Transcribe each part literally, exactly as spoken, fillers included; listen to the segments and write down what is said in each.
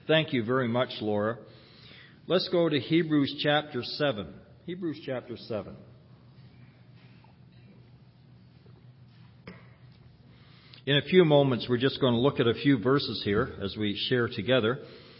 Thank you very much, Laura. Let's go to Hebrews chapter seven. Hebrews chapter seven. In a few moments, we're just going to look at a few verses here as we share together.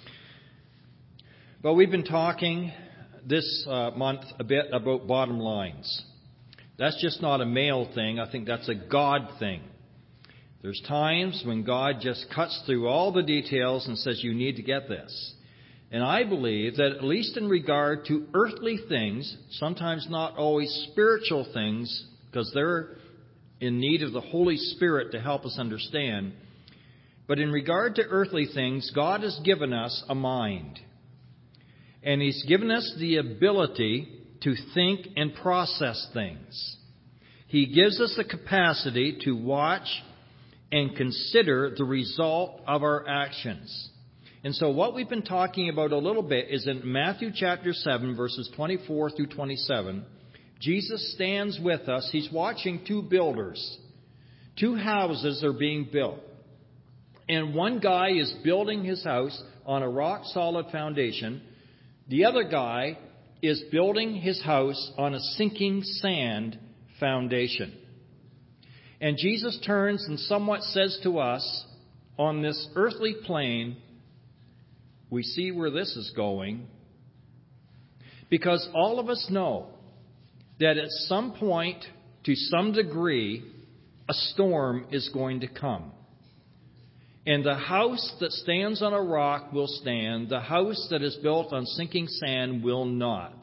But we've been talking this uh, month a bit about bottom lines. That's just not a male thing. I think that's a God thing. There's times when God just cuts through all the details and says, you need to get this. And I believe that at least in regard to earthly things, sometimes not always spiritual things, because they're in need of the Holy Spirit to help us understand. But in regard to earthly things, God has given us a mind. And He's given us the ability to think and process things. He gives us the capacity to watch and consider the result of our actions. And so what we've been talking about a little bit is in Matthew chapter seven, verses twenty-four through twenty-seven. Jesus stands with us. He's watching two builders. Two houses are being built. And one guy is building his house on a rock-solid foundation. The other guy is building his house on a sinking sand foundation. And Jesus turns and somewhat says to us, on this earthly plane, we see where this is going, because all of us know that at some point, to some degree, a storm is going to come. And the house that stands on a rock will stand. The house that is built on sinking sand will not.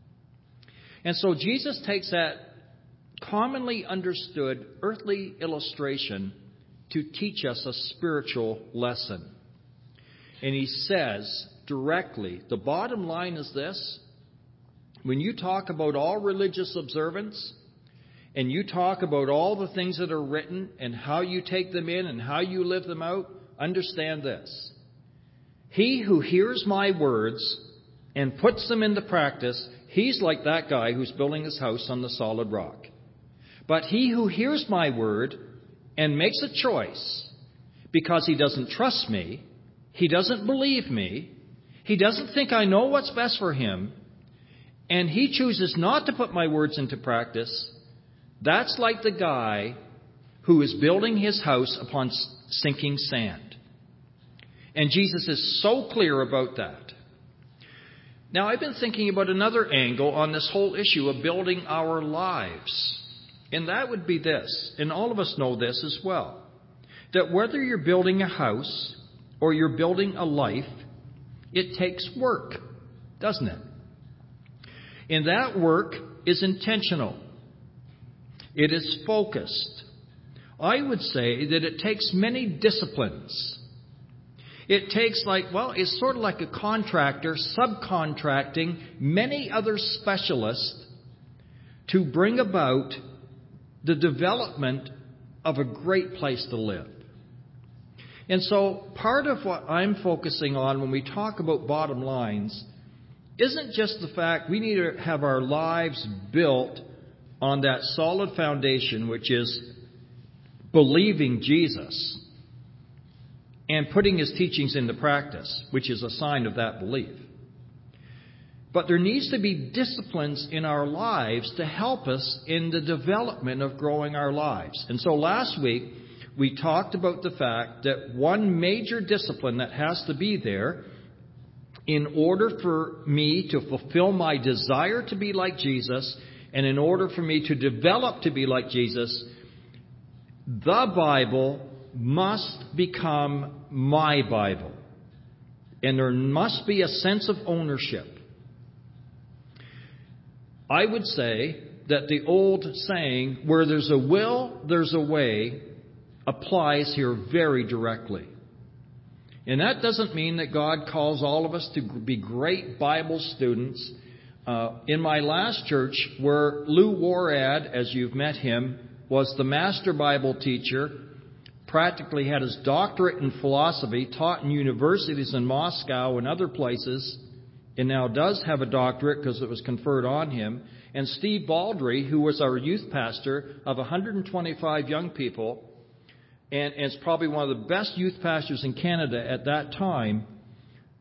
And so Jesus takes that commonly understood earthly illustration to teach us a spiritual lesson. And He says directly, the bottom line is this: when you talk about all religious observance, and you talk about all the things that are written and how you take them in and how you live them out, understand this. He who hears my words and puts them into practice, he's like that guy who's building his house on the solid rock. But he who hears my word and makes a choice because he doesn't trust me, he doesn't believe me, he doesn't think I know what's best for him, and he chooses not to put my words into practice, that's like the guy who is building his house upon sinking sand. And Jesus is so clear about that. Now, I've been thinking about another angle on this whole issue of building our lives. And that would be this, and all of us know this as well, that whether you're building a house or you're building a life, it takes work, doesn't it? And that work is intentional. It is focused. I would say that it takes many disciplines. It takes like, well, it's sort of like a contractor subcontracting many other specialists to bring about the development of a great place to live. And so part of what I'm focusing on when we talk about bottom lines isn't just the fact we need to have our lives built on that solid foundation, which is believing Jesus and putting His teachings into practice, which is a sign of that belief. But there needs to be disciplines in our lives to help us in the development of growing our lives. And so last week, we talked about the fact that one major discipline that has to be there in order for me to fulfill my desire to be like Jesus, and in order for me to develop to be like Jesus, the Bible must become my Bible. And there must be a sense of ownership. I would say that the old saying, where there's a will, there's a way, applies here very directly. And that doesn't mean that God calls all of us to be great Bible students. Uh, in my last church, where Lou Warad, as you've met him, was the master Bible teacher, practically had his doctorate in philosophy, taught in universities in Moscow and other places, and now does have a doctorate because it was conferred on him. And Steve Baldry, who was our youth pastor of one hundred twenty-five young people, and, and is probably one of the best youth pastors in Canada at that time,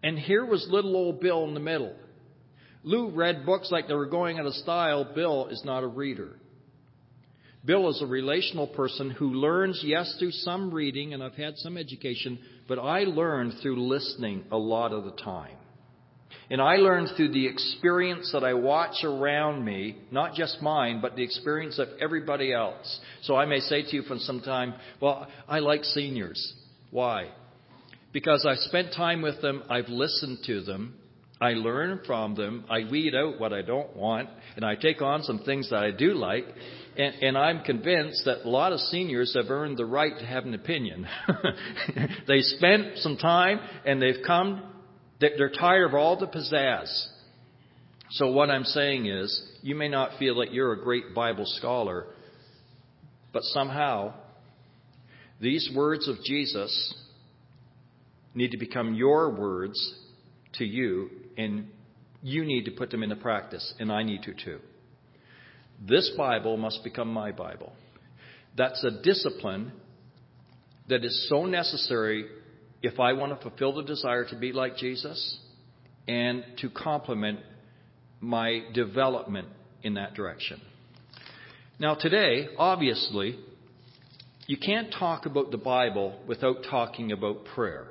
And here was little old Bill in the middle. Lou read books like they were going out of style. Bill is not a reader. Bill is a relational person who learns, yes, through some reading, and I've had some education, but I learned through listening a lot of the time. And I learned through the experience that I watch around me, not just mine, but the experience of everybody else. So I may say to you from some time, well, I like seniors. Why? Because I've spent time with them, I've listened to them, I learn from them, I weed out what I don't want, and I take on some things that I do like, and, and I'm convinced that a lot of seniors have earned the right to have an opinion. They spent some time, and they've come, they're tired of all the pizzazz. So what I'm saying is, you may not feel that you're a great Bible scholar, but somehow, these words of Jesus need to become your words to you, and you need to put them into practice, and I need to too. This Bible must become my Bible. That's a discipline that is so necessary if I want to fulfill the desire to be like Jesus and to complement my development in that direction. Now today, obviously, you can't talk about the Bible without talking about prayer.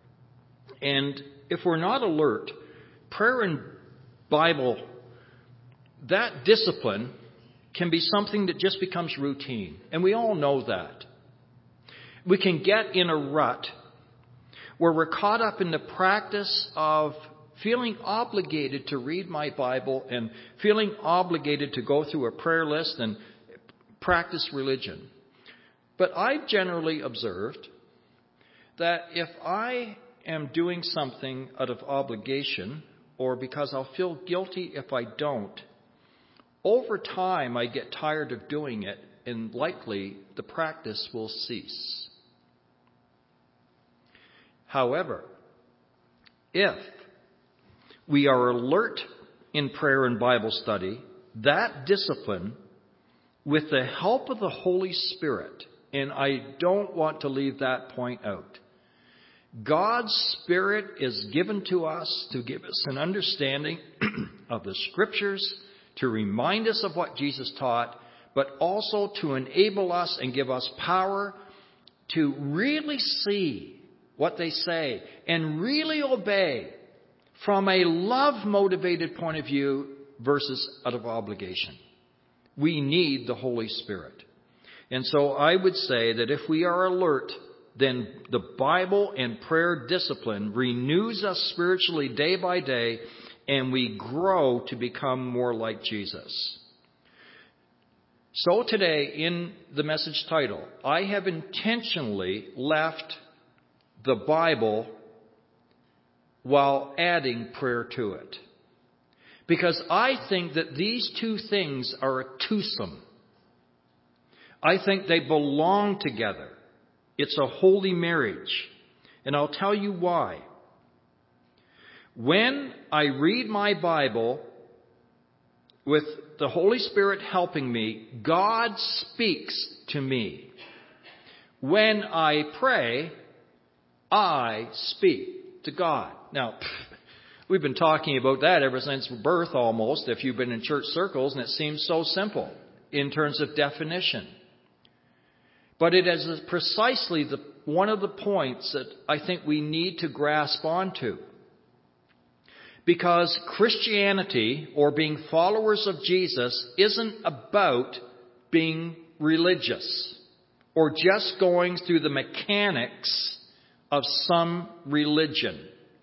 And if we're not alert, prayer and Bible, that discipline can be something that just becomes routine. And we all know that. We can get in a rut where we're caught up in the practice of feeling obligated to read my Bible and feeling obligated to go through a prayer list and practice religion. But I've generally observed that if I am doing something out of obligation, or because I'll feel guilty if I don't, over time I get tired of doing it, and likely the practice will cease. However, if we are alert in prayer and Bible study, that discipline, with the help of the Holy Spirit, and I don't want to leave that point out, God's Spirit is given to us to give us an understanding of the Scriptures, to remind us of what Jesus taught, but also to enable us and give us power to really see what they say and really obey from a love-motivated point of view versus out of obligation. We need the Holy Spirit. And so I would say that if we are alert, then the Bible and prayer discipline renews us spiritually day by day, and we grow to become more like Jesus. So today, in the message title, I have intentionally left the Bible while adding prayer to it. Because I think that these two things are a twosome. I think they belong together. It's a holy marriage. And I'll tell you why. When I read my Bible with the Holy Spirit helping me, God speaks to me. When I pray, I speak to God. Now, we've been talking about that ever since birth almost, if you've been in church circles, and it seems so simple in terms of definition. But it is precisely the, one of the points that I think we need to grasp onto. Because Christianity, or being followers of Jesus, isn't about being religious or just going through the mechanics of some religion.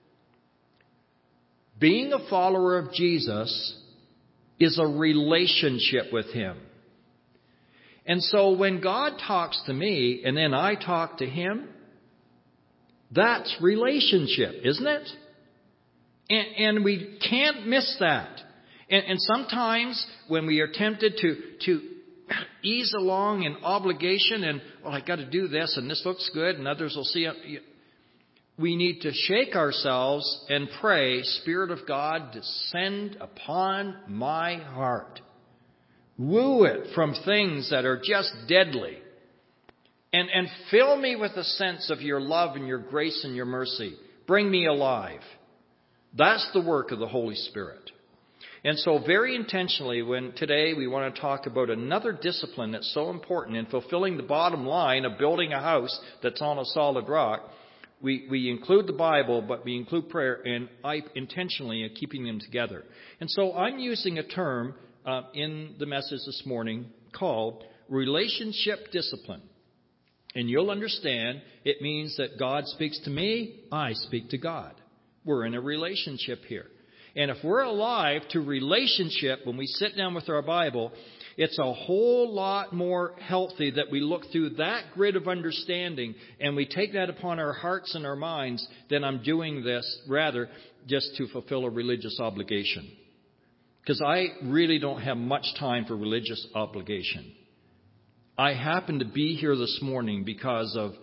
Being a follower of Jesus is a relationship with Him. And so when God talks to me and then I talk to Him, that's relationship, isn't it? And, and we can't miss that. And, and sometimes when we are tempted to, to ease along in obligation and, well, I got to do this and this looks good and others will see it. We need to shake ourselves and pray, Spirit of God, descend upon my heart. Woo it from things that are just deadly. And, and fill me with a sense of your love and your grace and your mercy. Bring me alive. That's the work of the Holy Spirit. And so very intentionally, when today we want to talk about another discipline that's so important in fulfilling the bottom line of building a house that's on a solid rock, we, we include the Bible, but we include prayer, and I intentionally am keeping them together. And so I'm using a term uh, in the message this morning called relationship discipline. And you'll understand it means that God speaks to me, I speak to God. We're in a relationship here. And if we're alive to relationship when we sit down with our Bible, it's a whole lot more healthy that we look through that grid of understanding and we take that upon our hearts and our minds than I'm doing this rather just to fulfill a religious obligation. Because I really don't have much time for religious obligation. I happen to be here this morning because of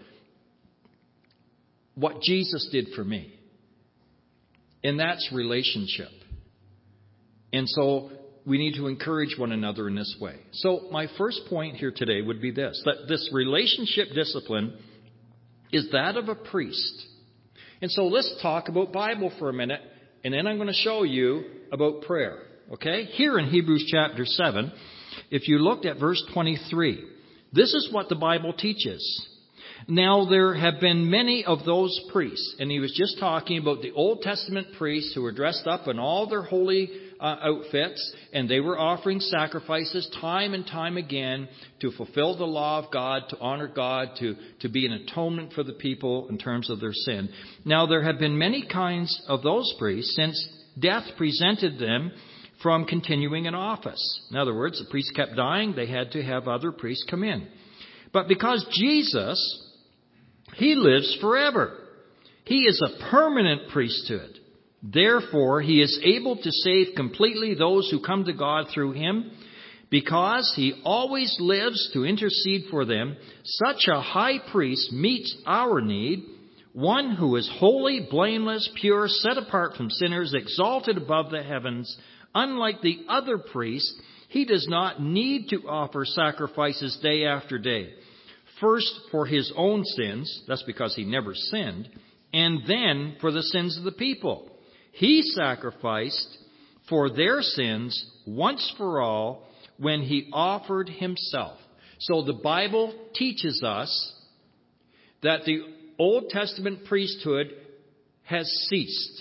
what Jesus did for me. And that's relationship. And so we need to encourage one another in this way. So my first point here today would be this, that this relationship discipline is that of a priest. And so let's talk about Bible for a minute, and then I'm going to show you about prayer. Okay? Here in Hebrews chapter seven, if you looked at verse twenty-three, this is what the Bible teaches. Now there have been many of those priests, and he was just talking about the Old Testament priests who were dressed up in all their holy uh, outfits, and they were offering sacrifices time and time again to fulfill the law of God, to honor God, to, to be an atonement for the people in terms of their sin. Now there have been many kinds of those priests since death prevented them from continuing in office. In other words, the priests kept dying, they had to have other priests come in. But because Jesus, He lives forever. He is a permanent priesthood. Therefore, He is able to save completely those who come to God through Him. Because He always lives to intercede for them, such a high priest meets our need, one who is holy, blameless, pure, set apart from sinners, exalted above the heavens. Unlike the other priests, He does not need to offer sacrifices day after day. First for His own sins, that's because He never sinned, and then for the sins of the people. He sacrificed for their sins once for all when He offered Himself. So the Bible teaches us that the Old Testament priesthood has ceased.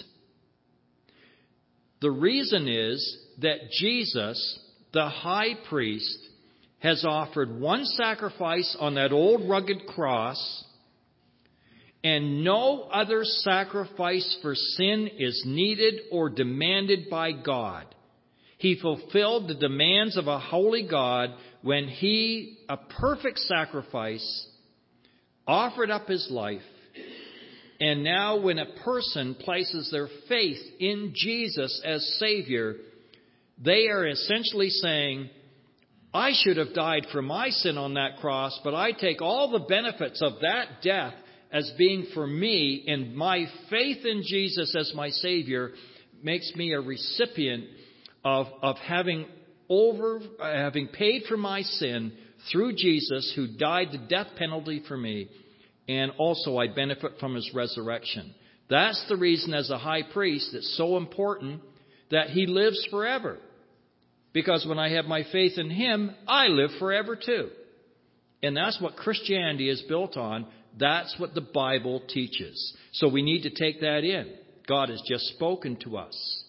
The reason is that Jesus, the high priest, has offered one sacrifice on that old rugged cross, and no other sacrifice for sin is needed or demanded by God. He fulfilled the demands of a holy God when He, a perfect sacrifice, offered up His life. And now when a person places their faith in Jesus as Savior, they are essentially saying, I should have died for my sin on that cross, but I take all the benefits of that death as being for me, and my faith in Jesus as my Savior makes me a recipient of, of having over, having paid for my sin through Jesus, who died the death penalty for me, and also I benefit from His resurrection. That's the reason as a high priest it's so important that He lives forever. Because when I have my faith in Him, I live forever too. And that's what Christianity is built on. That's what the Bible teaches. So we need to take that in. God has just spoken to us.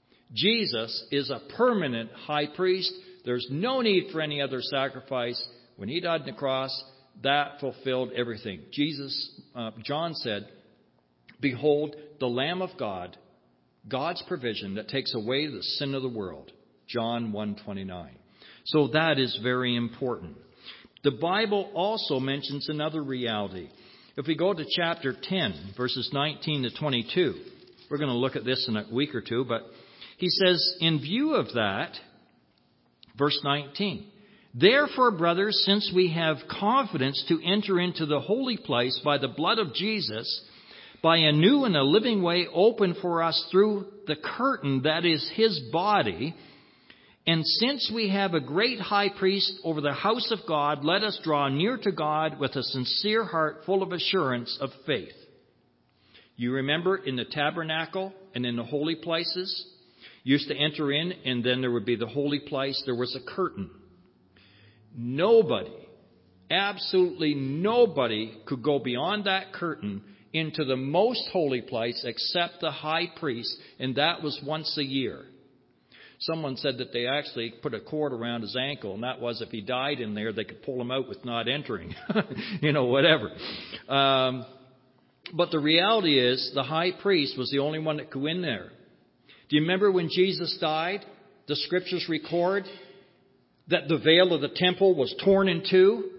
Jesus is a permanent high priest. There's no need for any other sacrifice. When He died on the cross, that fulfilled everything. Jesus, uh, John said, behold, the Lamb of God, God's provision that takes away the sin of the world. John one twenty-nine. So that is very important. The Bible also mentions another reality. If we go to chapter ten, verses nineteen to twenty-two, we're going to look at this in a week or two, but he says, in view of that, verse nineteen, therefore, brothers, since we have confidence to enter into the holy place by the blood of Jesus, by a new and a living way open for us through the curtain that is His body, and since we have a great high priest over the house of God, let us draw near to God with a sincere heart full of assurance of faith. You remember in the tabernacle and in the holy places, you used to enter in, and then there would be the holy place. There was a curtain. Nobody, absolutely nobody could go beyond that curtain into the most holy place except the high priest, and that was once a year. Someone said that they actually put a cord around his ankle, and that was if he died in there, they could pull him out with not entering. you know, whatever. Um, but the reality is the high priest was the only one that could go in there. Do you remember when Jesus died? The scriptures record that the veil of the temple was torn in two.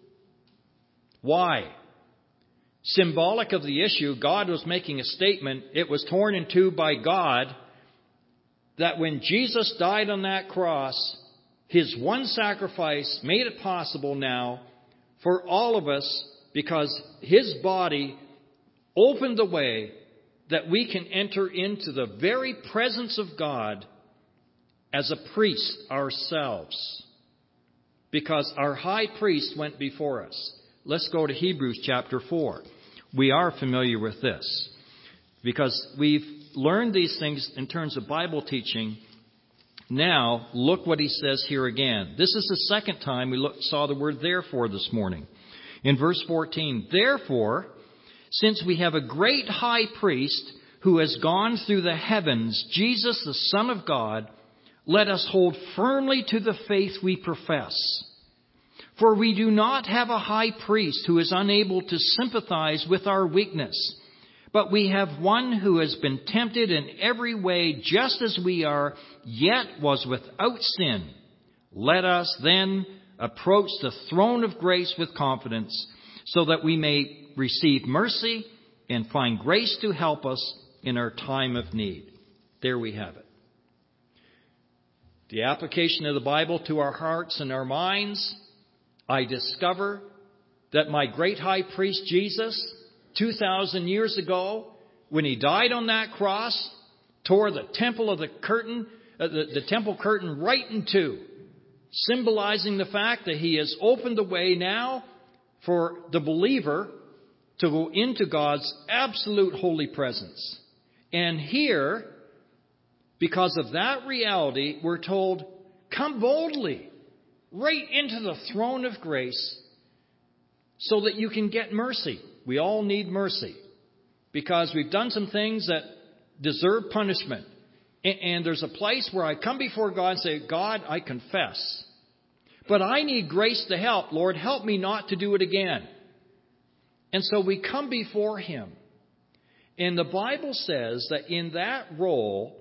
Why? Symbolic of the issue, God was making a statement. It was torn in two by God, that when Jesus died on that cross, His one sacrifice made it possible now for all of us, because His body opened the way that we can enter into the very presence of God as a priest ourselves, because our high priest went before us. Let's go to Hebrews chapter four. We are familiar with this because we've learned these things in terms of Bible teaching. Now, look what he says here again. This is the second time we look, saw the word therefore this morning. In verse fourteen, therefore, since we have a great high priest who has gone through the heavens, Jesus, the Son of God, let us hold firmly to the faith we profess. For we do not have a high priest who is unable to sympathize with our weakness, but we have one who has been tempted in every way just as we are, yet was without sin. Let us then approach the throne of grace with confidence, so that we may receive mercy and find grace to help us in our time of need. There we have it. The application of the Bible to our hearts and our minds. I discover that my great high priest Jesus, two thousand years ago, when he died on that cross, tore the temple of the curtain, uh, the, the temple curtain right in two, symbolizing the fact that he has opened the way now for the believer to go into God's absolute holy presence. And here, because of that reality, we're told, come boldly right into the throne of grace so that you can get mercy. We all need mercy because we've done some things that deserve punishment. And there's a place where I come before God and say, God, I confess, but I need grace to help. Lord, help me not to do it again. And so we come before Him. And the Bible says that in that role,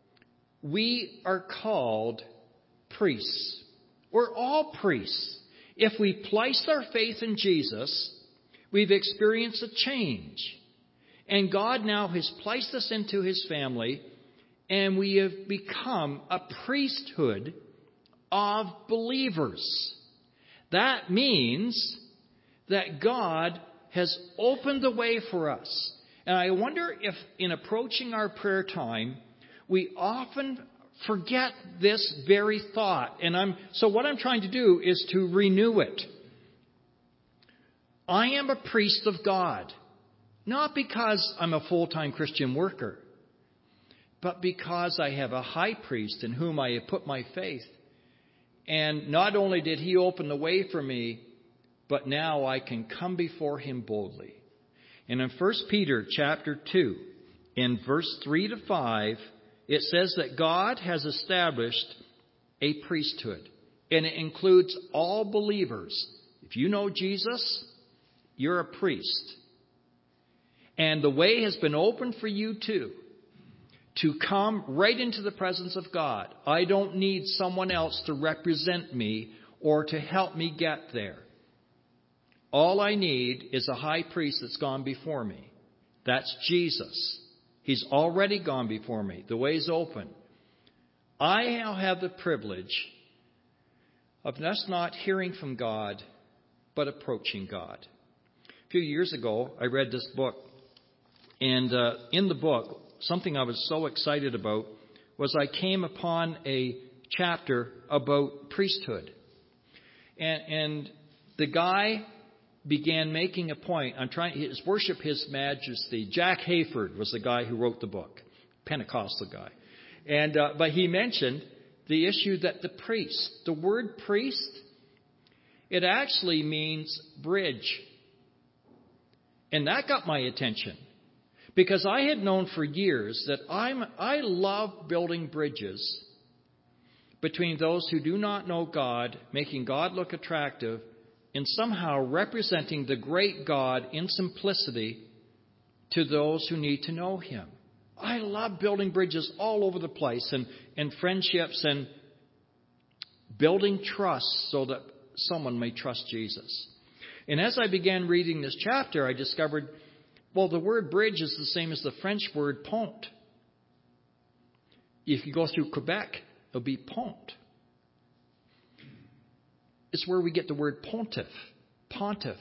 we are called priests. We're all priests. If we place our faith in Jesus, we've experienced a change. And God now has placed us into His family, and we have become a priesthood of believers. That means that God has opened the way for us. And I wonder if in approaching our prayer time, we often forget this very thought. And I'm so what I'm trying to do is to renew it. I am a priest of God, not because I'm a full-time Christian worker, but because I have a high priest in whom I have put my faith. And not only did He open the way for me, but now I can come before Him boldly. And in First Peter chapter two, in verse three to five, it says that God has established a priesthood. And it includes all believers. If you know Jesus, you're a priest. And the way has been opened for you too, to come right into the presence of God. I don't need someone else to represent me or to help me get there. All I need is a high priest that's gone before me. That's Jesus. He's already gone before me. The way's open. I now have the privilege of just not hearing from God, but approaching God. A few years ago, I read this book. And uh, in the book, something I was so excited about was I came upon a chapter about priesthood. And, and the guy began making a point on trying to worship His Majesty. Jack Hayford was the guy who wrote the book, Pentecostal guy. And uh, but he mentioned the issue that the priest, the word priest, it actually means bridge. And that got my attention. Because I had known for years that I'm, I love building bridges between those who do not know God, making God look attractive, and somehow representing the great God in simplicity to those who need to know Him. I love building bridges all over the place and, and friendships and building trust so that someone may trust Jesus. And as I began reading this chapter, I discovered, well, the word bridge is the same as the French word pont. If you go through Quebec, it'll be pont. It's where we get the word pontiff, pontiff.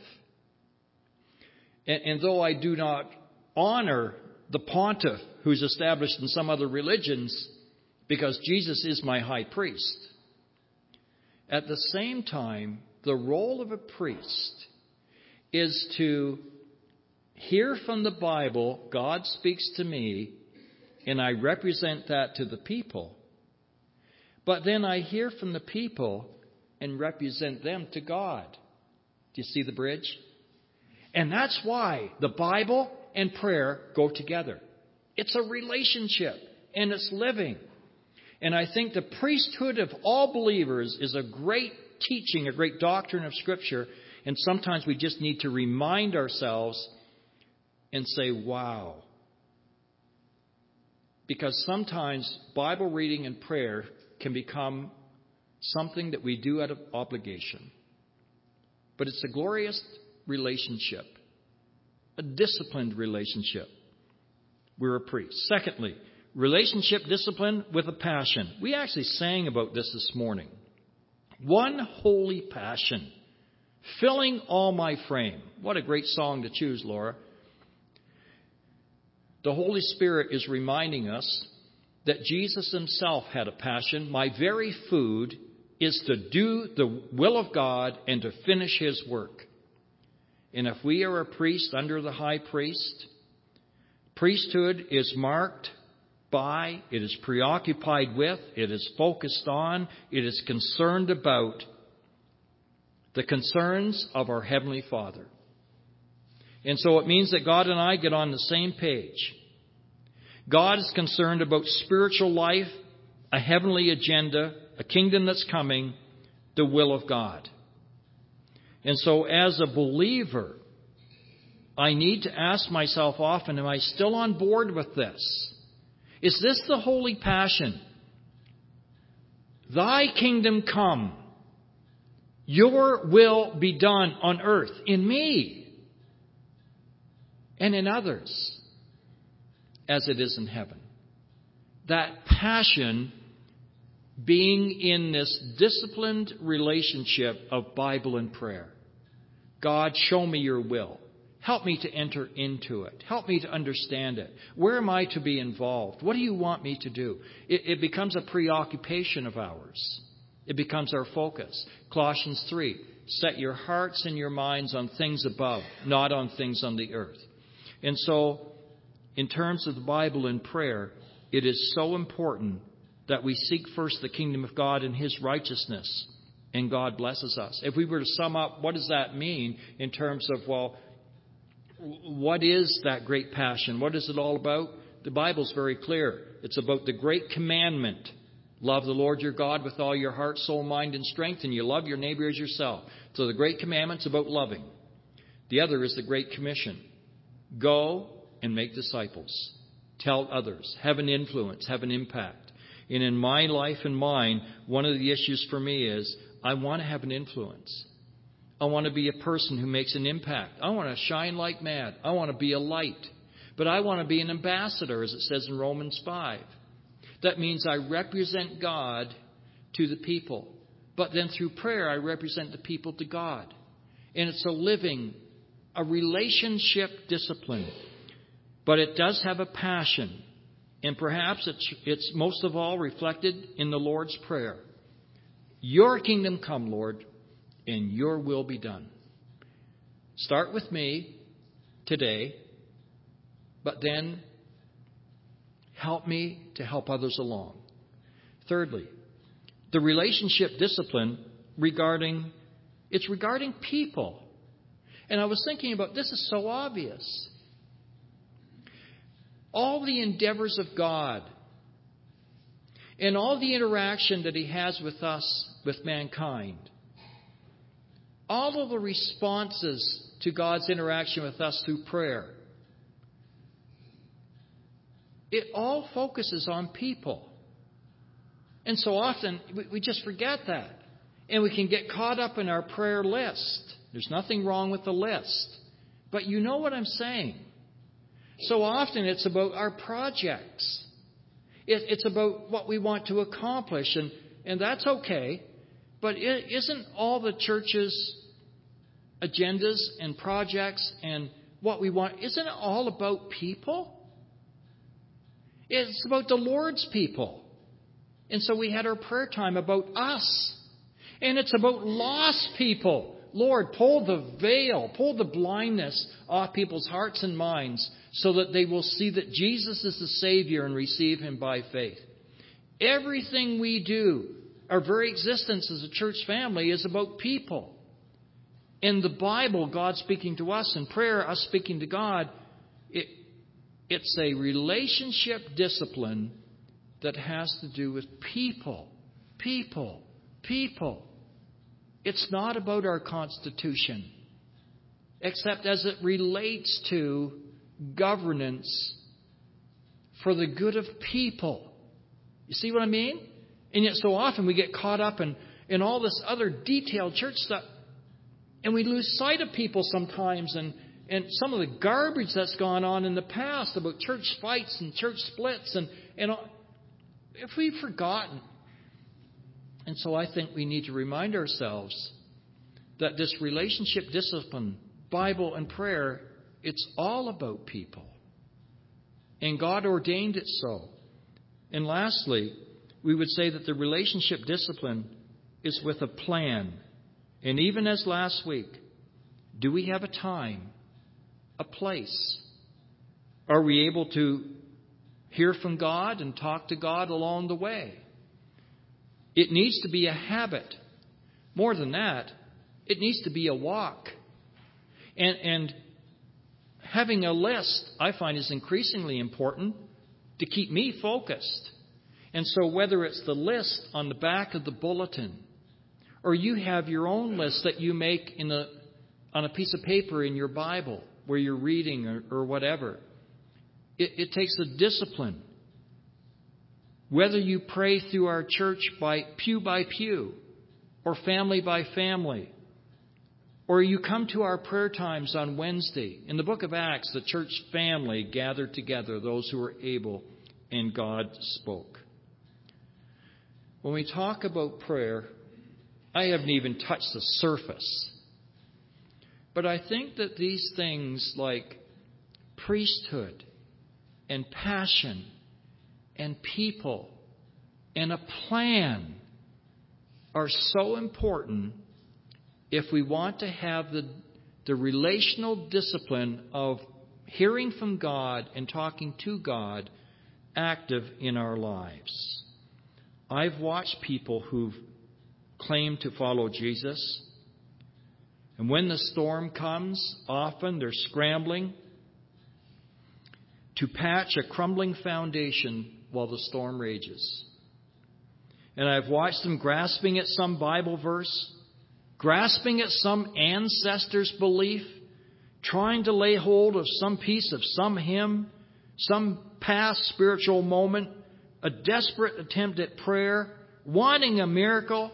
And, and though I do not honor the pontiff who's established in some other religions, because Jesus is my high priest, at the same time, the role of a priest is to hear from the Bible, God speaks to me, and I represent that to the people. But then I hear from the people and represent them to God. Do you see the bridge? And that's why the Bible and prayer go together. It's a relationship, and it's living. And I think the priesthood of all believers is a great teaching, a great doctrine of Scripture. And sometimes we just need to remind ourselves and say, wow. Because sometimes Bible reading and prayer can become something that we do out of obligation. But it's a glorious relationship, a disciplined relationship. We're a priest. Secondly, relationship discipline with a passion. We actually sang about this this morning. One holy passion, filling all my frame. What a great song to choose, Laura. The Holy Spirit is reminding us that Jesus Himself had a passion. My very food is to do the will of God and to finish His work. And if we are a priest under the high priest, priesthood is marked by, it is preoccupied with, it is focused on, it is concerned about the concerns of our Heavenly Father. And so it means that God and I get on the same page. God is concerned about spiritual life, a heavenly agenda, a kingdom that's coming, the will of God. And so as a believer, I need to ask myself often, am I still on board with this? Is this the holy passion? Thy kingdom come. Your will be done on earth, in me and in others, as it is in heaven. That passion being in this disciplined relationship of Bible and prayer. God, show me your will. Help me to enter into it. Help me to understand it. Where am I to be involved? What do you want me to do? It, it becomes a preoccupation of ours. It becomes our focus. Colossians three, set your hearts and your minds on things above, not on things on the earth. And so, in terms of the Bible and prayer, it is so important that we seek first the kingdom of God and His righteousness, and God blesses us. If we were to sum up, what does that mean in terms of, well, what is that great passion? What is it all about? The Bible's very clear. It's about the great commandment. Love the Lord your God with all your heart, soul, mind, and strength, and you love your neighbor as yourself. So the great commandment's about loving. The other is the Great Commission. Go and make disciples. Tell others. Have an influence. Have an impact. And in my life and mine, one of the issues for me is I want to have an influence. I want to be a person who makes an impact. I want to shine like mad. I want to be a light. But I want to be an ambassador, as it says in Romans five. That means I represent God to the people. But then through prayer, I represent the people to God. And it's a living, a relationship discipline. But it does have a passion. And perhaps it's, it's most of all reflected in the Lord's Prayer. Your kingdom come, Lord, and your will be done. Start with me today, but then help me to help others along. Thirdly, the relationship discipline regarding, it's regarding people. And I was thinking about, this is so obvious. All the endeavors of God and all the interaction that He has with us, with mankind, all of the responses to God's interaction with us through prayer, it all focuses on people. And so often we just forget that. And we can get caught up in our prayer list. There's nothing wrong with the list. But you know what I'm saying. So often it's about our projects. It, it's about what we want to accomplish. And, and that's okay. But it isn't all the church's agendas and projects and what we want, isn't it all about people? It's about the Lord's people. And so we had our prayer time about us. And it's about lost people. Lord, pull the veil, pull the blindness off people's hearts and minds so that they will see that Jesus is the Savior and receive Him by faith. Everything we do, our very existence as a church family, is about people. In the Bible, God speaking to us, in prayer, us speaking to God, it, it's a relationship discipline that has to do with people. People. People. It's not about our constitution, except as it relates to governance for the good of people. You see what I mean? And yet so often we get caught up in, in all this other detailed church stuff, and we lose sight of people sometimes, and, and some of the garbage that's gone on in the past about church fights and church splits, and, and if we've forgotten. And so I think we need to remind ourselves that this relationship discipline, Bible and prayer, it's all about people. And God ordained it so. And lastly, we would say that the relationship discipline is with a plan. And even as last week, do we have a time, a place? Are we able to hear from God and talk to God along the way? It needs to be a habit. More than that, it needs to be a walk. And, and having a list, I find, is increasingly important to keep me focused. And so whether it's the list on the back of the bulletin, or you have your own list that you make in a, on a piece of paper in your Bible where you're reading or, or whatever, it, it takes a discipline. Whether you pray through our church by pew by pew, or family by family, or you come to our prayer times on Wednesday. In the book of Acts, the church family gathered together, those who were able, and God spoke. When we talk about prayer, I haven't even touched the surface. But I think that these things like priesthood and passion and people and a plan are so important if we want to have the, the relational discipline of hearing from God and talking to God active in our lives. I've watched people who've claimed to follow Jesus, and when the storm comes, often they're scrambling to patch a crumbling foundation while the storm rages. And I've watched them grasping at some Bible verse, grasping at some ancestor's belief, trying to lay hold of some piece of some hymn, some past spiritual moment, a desperate attempt at prayer, wanting a miracle.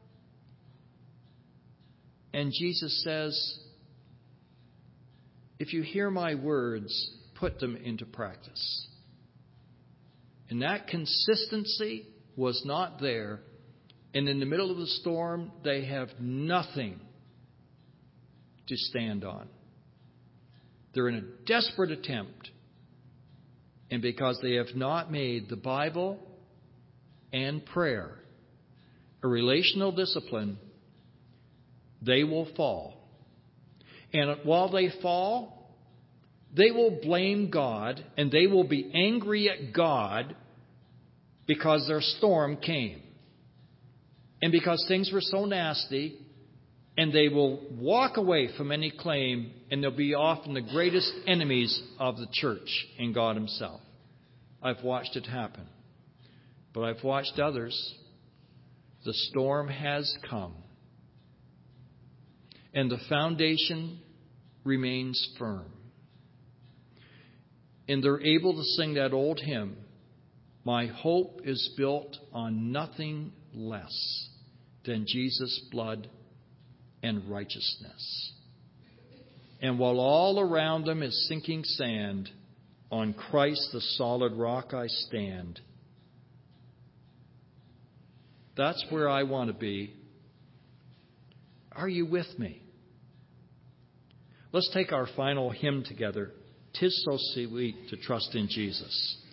And Jesus says, if you hear my words, put them into practice. And that consistency was not there. And in the middle of the storm, they have nothing to stand on. They're in a desperate attempt. And because they have not made the Bible and prayer a relational discipline, they will fall. And while they fall, they will blame God and they will be angry at God because their storm came. And because things were so nasty, and they will walk away from any claim, and they'll be often the greatest enemies of the church and God Himself. I've watched it happen. But I've watched others. The storm has come. And the foundation remains firm. And they're able to sing that old hymn, "My hope is built on nothing less than Jesus' blood and righteousness." And while all around them is sinking sand, on Christ the solid rock I stand. That's where I want to be. Are you with me? Let's take our final hymn together. "'Tis so sweet to trust in Jesus."